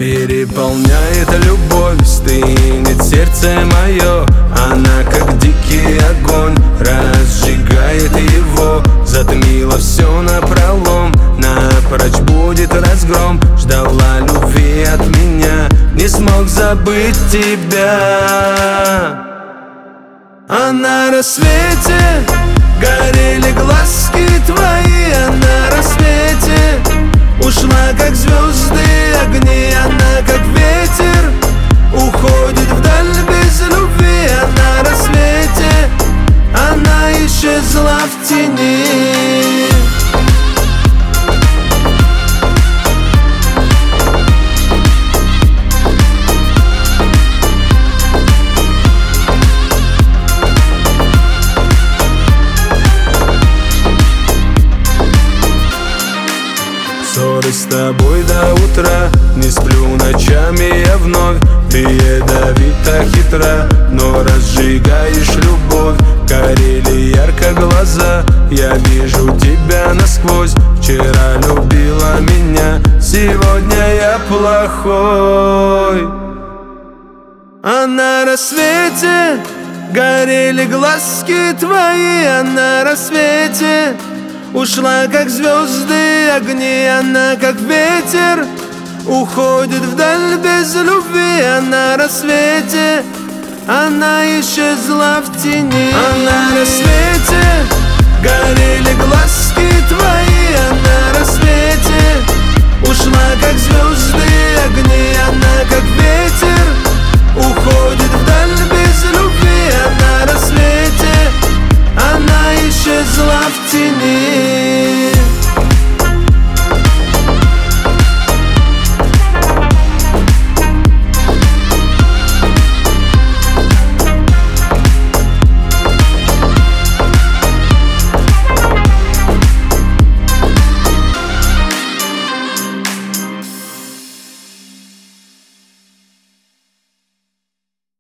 Переполняет любовь, стынет сердце мое. Она как дикий огонь, разжигает его. Затмила все напролом, напрочь будет разгром. Ждала любви от меня, не смог забыть тебя. А на рассвете горели глазки твои, а на рассвете ушла как звезды огни. Она как ветер уходит вдаль без любви, а на рассвете она исчезла в тени. Ссоры с тобой до утра, не сплю ночами я вновь. Ты ядовита, хитра, но разжигаешь любовь. Горели ярко глаза, я вижу тебя насквозь. Вчера любила меня, сегодня я плохой. А на рассвете горели глазки твои, а на рассвете ушла как звезды огни. Она как ветер уходит вдаль без любви, а на рассвете она исчезла в тени. А на рассвете горели глазки твои,